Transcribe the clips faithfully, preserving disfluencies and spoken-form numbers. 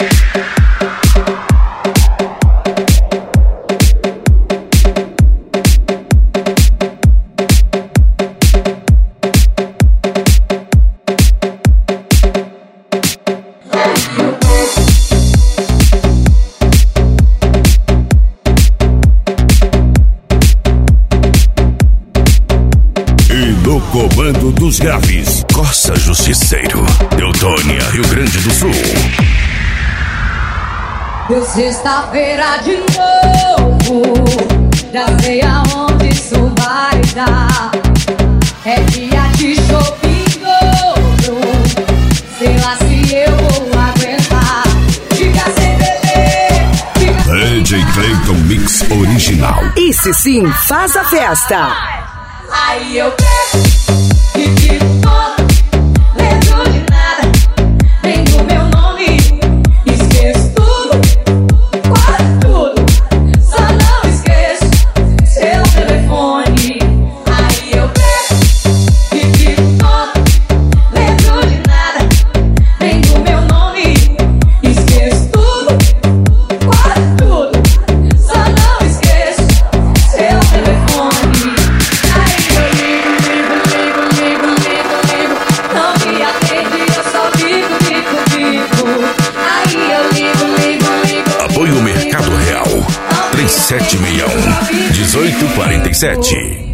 Comando dos graves, Corsa Justiceiro, Teutônia, Rio Grande do Sul. Deu sexta-feira de novo, já sei aonde isso vai dar. É dia de shopping dobro, sei lá se eu vou aguentar. Fica sem beber, fica sem D J Clayton Mix Original. Esse sim faz a festa. Aí eu pego e fico todo, lembro de nada, nem do meu nome, esqueço tudo, quase tudo, só não esqueço seu telefone. Aí eu pego e fico todo, lembro de nada, nem do meu nome, esqueço tudo, quase tudo, só não esqueço seu telefone. Apoio Mercado Real três sete seis um, dezoito quarenta e sete.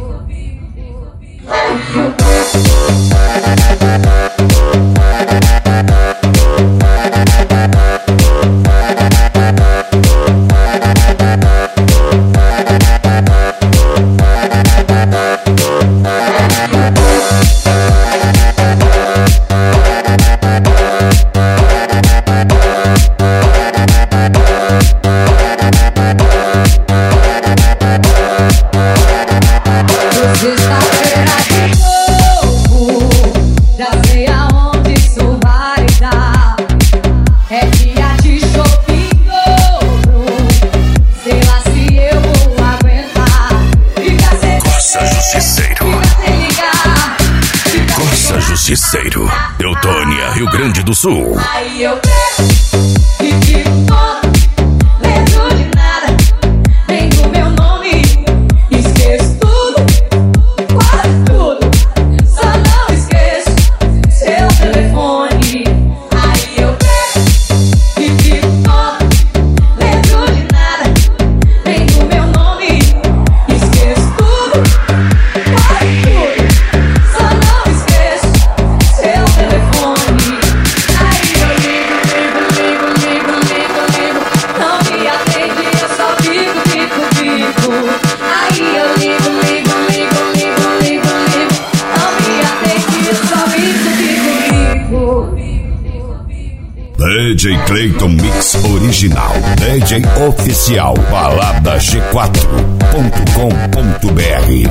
Justiceiro, Teutônia, Rio Grande do Sul. Aí eu pego e fico todo, lembro de nada, nem do meu nome, esqueço tudo, quase tudo, só não esqueço seu telefone. Aí eu pego e fico todo, lembro de nada, nem do meu nome, esqueço tudo, quase tudo, só não esqueço seu telefone. Aí eu ligo, ligo, ligo, ligo, ligo, ligo, não me atende, eu só fico, fico, fico. Aí eu ligo, ligo, ligo, ligo, ligo, ligo, não me atende, eu só fico, fico, fico. D J Clayton Mix Original, D J Oficial, balada g quatro ponto com ponto b r.